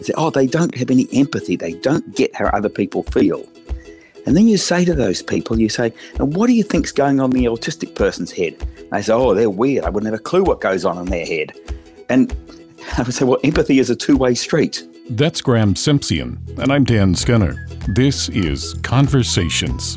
say, oh, they don't have any empathy. They don't get how other people feel. And then you say to those people, you say, and what do you think's going on in the autistic person's head? And they say, oh, they're weird. I wouldn't have a clue what goes on in their head. And I would say, well, empathy is a two-way street. That's Graeme Simsion, and I'm Dan Skinner. This is Conversations.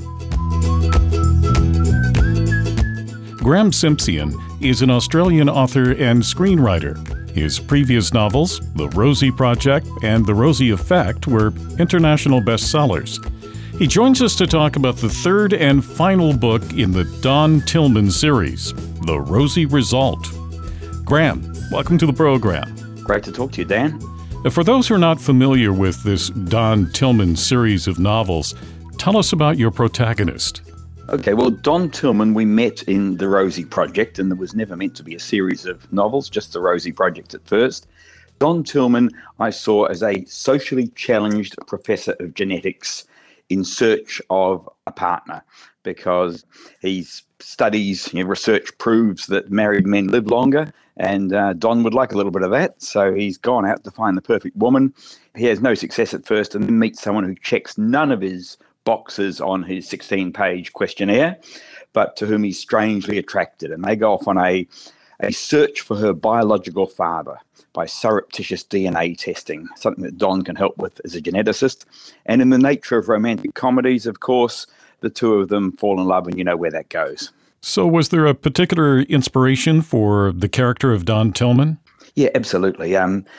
Graeme Simsion is an Australian author and screenwriter. His previous novels, The Rosie Project and The Rosie Effect, were international bestsellers. He joins us to talk about the third and final book in the Don Tillman series, The Rosie Result. Graeme, welcome to the program. Great to talk to you, Dan. For those who are not familiar with this Don Tillman series of novels, tell us about your protagonist. Okay, well, Don Tillman, we met in The Rosie Project, and there was never meant to be a series of novels, just The Rosie Project at first. Don Tillman I saw as a socially challenged professor of genetics in search of a partner, because his studies, research proves that married men live longer, and Don would like a little bit of that, so he's gone out to find the perfect woman. He has no success at first, and then meets someone who checks none of his boxes on his 16-page questionnaire, but to whom he's strangely attracted. And they go off on a search for her biological father by surreptitious DNA testing, something that Don can help with as a geneticist. And in the nature of romantic comedies, of course, the two of them fall in love, and you know where that goes. So was there a particular inspiration for the character of Don Tillman? Yeah, absolutely.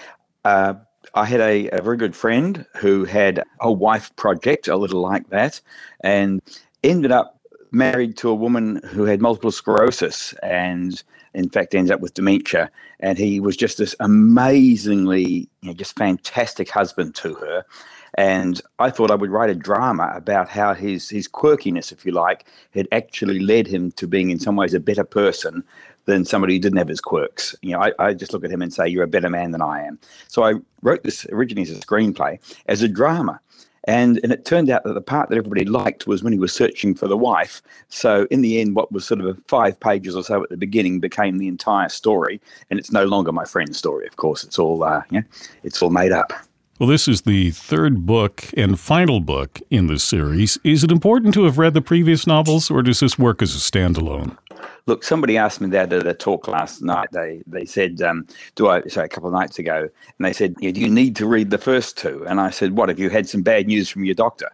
I had a very good friend who had a wife project, a little like that, and ended up married to a woman who had multiple sclerosis and, in fact, ended up with dementia. And he was just this amazingly, just fantastic husband to her. And I thought I would write a drama about how his quirkiness, if you like, had actually led him to being in some ways a better person than somebody who didn't have his quirks. I just look at him and say, you're a better man than I am. So I wrote this originally as a screenplay, as a drama. And it turned out that the part that everybody liked was when he was searching for the wife. So in the end, what was sort of 5 pages or so at the beginning became the entire story. And it's no longer my friend's story, of course. It's all it's all made up. Well, this is the third book and final book in the series. Is it important to have read the previous novels, or does this work as a standalone? Look, somebody asked me that at a talk last night. They said, a couple of nights ago, and they said, do you need to read the first two? And I said, what, have you had some bad news from your doctor?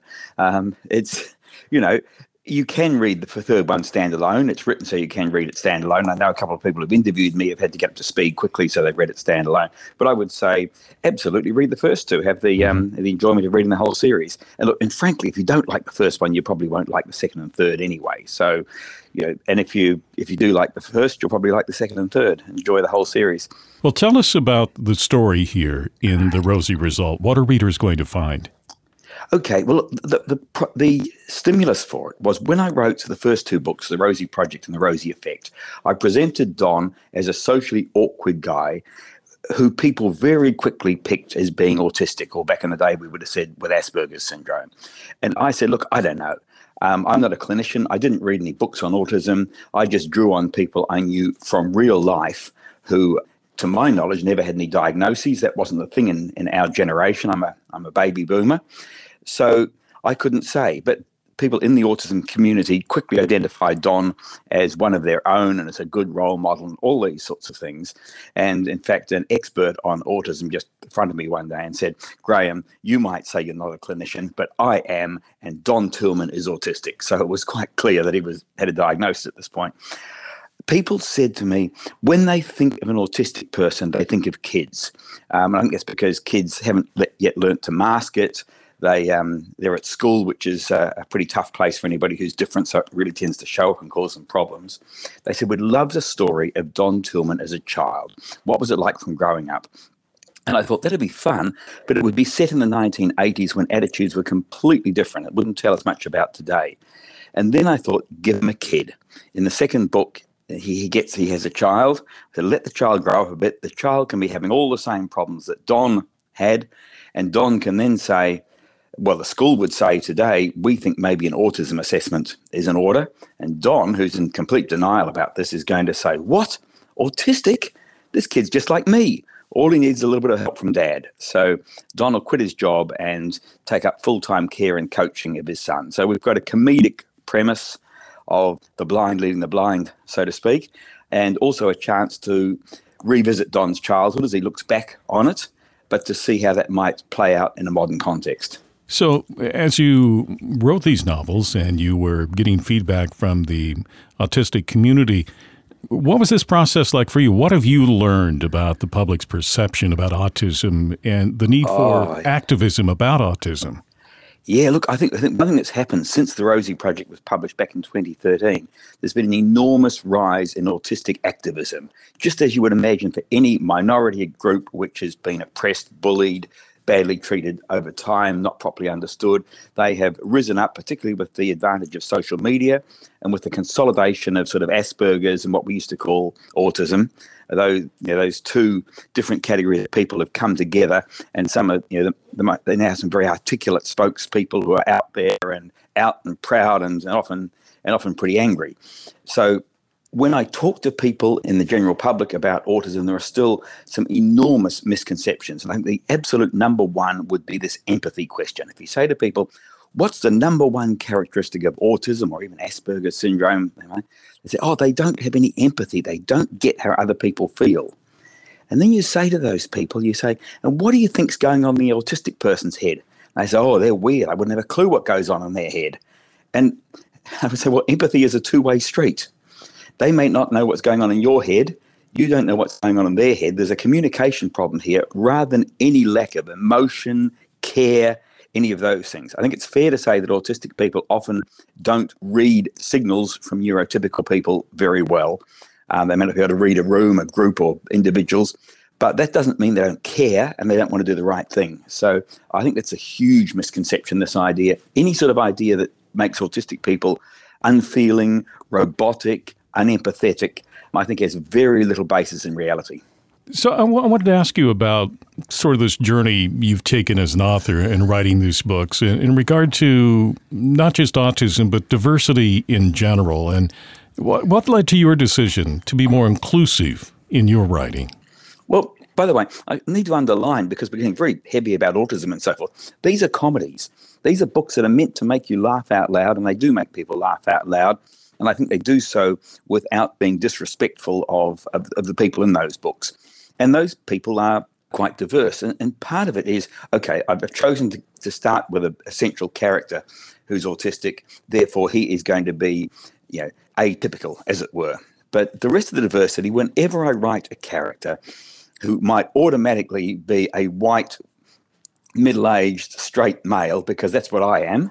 You can read the third one standalone. It's written so you can read it standalone. I know a couple of people who've interviewed me have had to get up to speed quickly, so they've read it standalone. But I would say absolutely read the first two. Have the enjoyment of reading the whole series. And look, and frankly, if you don't like the first one, you probably won't like the second and third anyway. So, and if you do like the first, you'll probably like the second and third. Enjoy the whole series. Well, tell us about the story here in The Rosie Result. What are readers going to find? Okay, well, the stimulus for it was when I wrote the first two books, The Rosie Project and The Rosie Effect, I presented Don as a socially awkward guy who people very quickly picked as being autistic, or back in the day we would have said with Asperger's syndrome. And I said, look, I don't know. I'm not a clinician. I didn't read any books on autism. I just drew on people I knew from real life who, to my knowledge, never had any diagnoses. That wasn't the thing in our generation. I'm a baby boomer. So I couldn't say, but people in the autism community quickly identified Don as one of their own and as a good role model and all these sorts of things. And in fact, an expert on autism just confronted me one day and said, Graeme, you might say you're not a clinician, but I am, and Don Tillman is autistic. So it was quite clear that he had a diagnosis at this point. People said to me, when they think of an autistic person, they think of kids. I think it's because kids haven't yet learnt to mask it. They're at school, which is a pretty tough place for anybody who's different, so it really tends to show up and cause them problems. They said, we'd love the story of Don Tillman as a child. What was it like from growing up? And I thought that'd be fun, but it would be set in the 1980s when attitudes were completely different. It wouldn't tell us much about today. And then I thought, give him a kid. In the second book, he has a child. So let the child grow up a bit. The child can be having all the same problems that Don had, and Don can then say, well, the school would say today, we think maybe an autism assessment is in order. And Don, who's in complete denial about this, is going to say, what? Autistic? This kid's just like me. All he needs is a little bit of help from Dad. So Don will quit his job and take up full-time care and coaching of his son. So we've got a comedic premise of the blind leading the blind, so to speak, and also a chance to revisit Don's childhood as he looks back on it, but to see how that might play out in a modern context. So as you wrote these novels and you were getting feedback from the autistic community, what was this process like for you? What have you learned about the public's perception about autism and the need for activism about autism? Yeah, look, I think one thing that's happened since the Rosie Project was published back in 2013, there's been an enormous rise in autistic activism, just as you would imagine for any minority group which has been oppressed, bullied, badly treated over time, not properly understood. They have risen up, particularly with the advantage of social media and with the consolidation of sort of Asperger's and what we used to call autism. Those two different categories of people have come together, and some are, they now have some very articulate spokespeople who are out there and out and proud and often pretty angry. So when I talk to people in the general public about autism, there are still some enormous misconceptions. And I think the absolute number one would be this empathy question. If you say to people, what's the number one characteristic of autism or even Asperger's syndrome? They say, they don't have any empathy. They don't get how other people feel. And then you say to those people, and what do you think's going on in the autistic person's head? And they say, they're weird. I wouldn't have a clue what goes on in their head. And I would say, well, empathy is a two-way street. They may not know what's going on in your head. You don't know what's going on in their head. There's a communication problem here rather than any lack of emotion, care, any of those things. I think it's fair to say that autistic people often don't read signals from neurotypical people very well. They may not be able to read a room, a group, or individuals, but that doesn't mean they don't care and they don't want to do the right thing. So I think that's a huge misconception, this idea. Any sort of idea that makes autistic people unfeeling, robotic, unempathetic, I think has very little basis in reality. So I wanted to ask you about sort of this journey you've taken as an author in writing these books in regard to not just autism, but diversity in general. And what led to your decision to be more inclusive in your writing? Well, by the way, I need to underline, because we're getting very heavy about autism and so forth, these are comedies. These are books that are meant to make you laugh out loud, and they do make people laugh out loud. And I think they do so without being disrespectful of the people in those books. And those people are quite diverse. And part of it is, I've chosen to start with a central character who's autistic. Therefore, he is going to be, atypical, as it were. But the rest of the diversity, whenever I write a character who might automatically be a white, middle-aged, straight male, because that's what I am,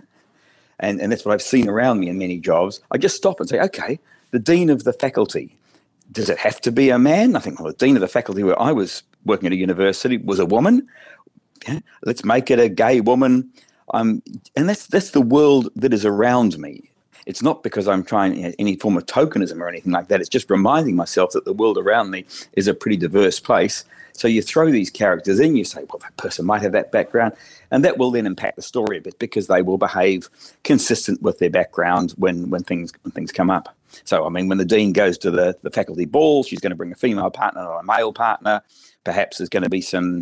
and that's what I've seen around me in many jobs, I just stop and say, the dean of the faculty, does it have to be a man? I think, the dean of the faculty where I was working at a university was a woman. Yeah, let's make it a gay woman. And that's the world that is around me. It's not because I'm trying any form of tokenism or anything like that. It's just reminding myself that the world around me is a pretty diverse place. So you throw these characters in, you say, well, that person might have that background, and that will then impact the story a bit because they will behave consistent with their background when things come up. So, when the dean goes to the faculty ball, she's going to bring a female partner or a male partner. Perhaps there's going to be some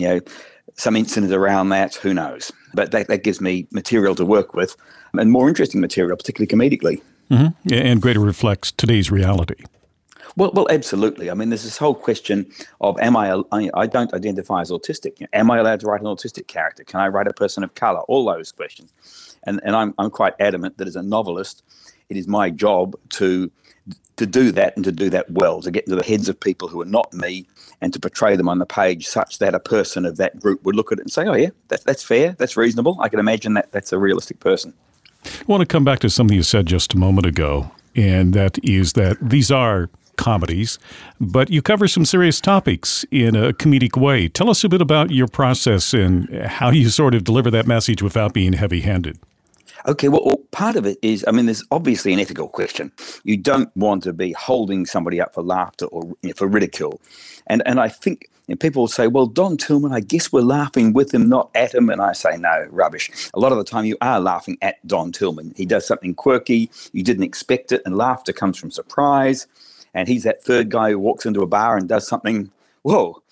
incident around that. Who knows? But that gives me material to work with, and more interesting material, particularly comedically. Mm-hmm. And greater reflects today's reality. Well, absolutely. There's this whole question of, I don't identify as autistic. Am I allowed to write an autistic character? Can I write a person of color? All those questions. And I'm quite adamant that as a novelist, it is my job to do that, and to do that well, to get into the heads of people who are not me and to portray them on the page such that a person of that group would look at it and say, oh yeah, that's fair, that's reasonable. I can imagine that's a realistic person. I want to come back to something you said just a moment ago, and that is that these are comedies, but you cover some serious topics in a comedic way. Tell us a bit about your process and how you sort of deliver that message without being heavy-handed. Okay, well, part of it is, there's obviously an ethical question. You don't want to be holding somebody up for laughter or for ridicule. And I think people will say, well, Don Tillman, I guess we're laughing with him, not at him. And I say, no, rubbish. A lot of the time you are laughing at Don Tillman. He does something quirky, you didn't expect it, and laughter comes from surprise. And he's that third guy who walks into a bar and does something, whoa,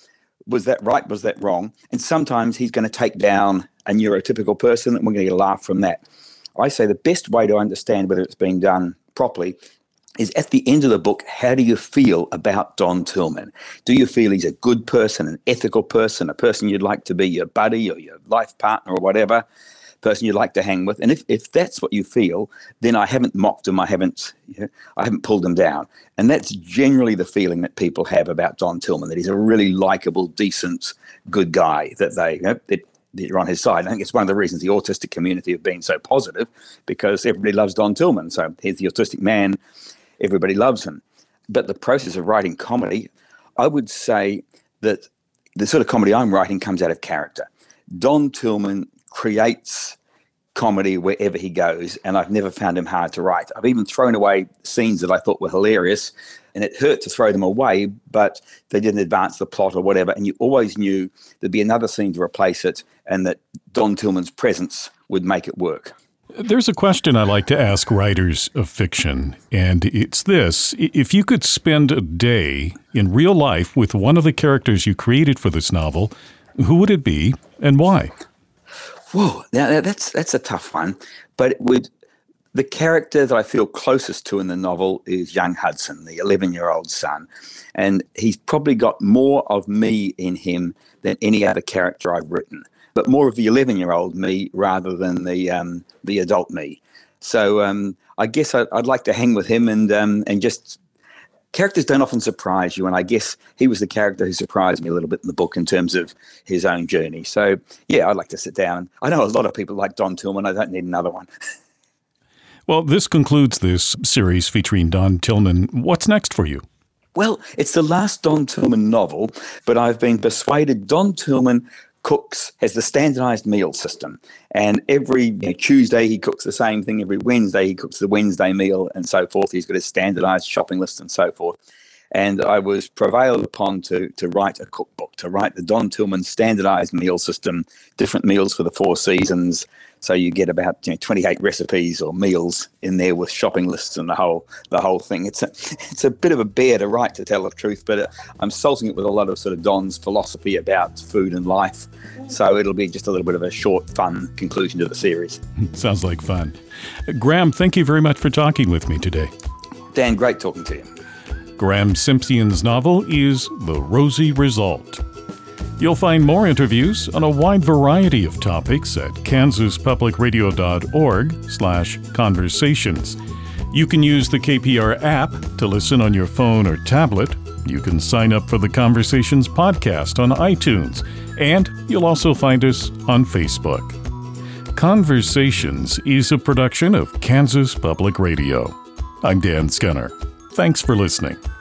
was that right? Was that wrong? And sometimes he's going to take down a neurotypical person, and we're going to get a laugh from that. I say the best way to understand whether it's being done properly is at the end of the book, how do you feel about Don Tillman? Do you feel he's a good person, an ethical person, a person you'd like to be your buddy or your life partner or whatever, person you'd like to hang with? And if that's what you feel, then I haven't mocked him, I haven't pulled him down. And that's generally the feeling that people have about Don Tillman, that he's a really likable, decent, good guy, that they're on his side. I think it's one of the reasons the autistic community have been so positive, because everybody loves Don Tillman. So he's the autistic man. Everybody loves him. But the process of writing comedy, I would say that the sort of comedy I'm writing comes out of character. Don Tillman creates comedy wherever he goes, and I've never found him hard to write. I've even thrown away scenes that I thought were hilarious, and it hurt to throw them away, but they didn't advance the plot or whatever, and you always knew there'd be another scene to replace it, and that Don Tillman's presence would make it work. There's a question I like to ask writers of fiction, and it's this. If you could spend a day in real life with one of the characters you created for this novel, who would it be and why? Whoa, now that's a tough one, but the character that I feel closest to in the novel is young Hudson, the 11-year-old son, and he's probably got more of me in him than any other character I've written, but more of the 11-year-old me rather than the adult me. So I guess I'd like to hang with him and just. Characters don't often surprise you, and I guess he was the character who surprised me a little bit in the book in terms of his own journey. So, yeah, I'd like to sit down. I know a lot of people like Don Tillman. I don't need another one. Well, this concludes this series featuring Don Tillman. What's next for you? Well, it's the last Don Tillman novel, but I've been persuaded Don Tillman has the standardized meal system, and every Tuesday he cooks the same thing, every Wednesday he cooks the Wednesday meal, and so forth. He's got a standardized shopping list and so forth. And I was prevailed upon to write a cookbook, to write the Don Tillman standardized meal system, different meals for the 4 seasons. So you get about 28 recipes or meals in there with shopping lists and the whole thing. It's a bit of a bear to write, to tell the truth, but I'm salting it with a lot of sort of Don's philosophy about food and life. So it'll be just a little bit of a short, fun conclusion to the series. Sounds like fun. Graham, thank you very much for talking with me today. Dan, great talking to you. Graham Simpson's novel is The Rosie Result. You'll find more interviews on a wide variety of topics at kansaspublicradio.org/conversations. You can use the KPR app to listen on your phone or tablet. You can sign up for the Conversations podcast on iTunes, and you'll also find us on Facebook. Conversations is a production of Kansas Public Radio. I'm Dan Scunner. Thanks for listening.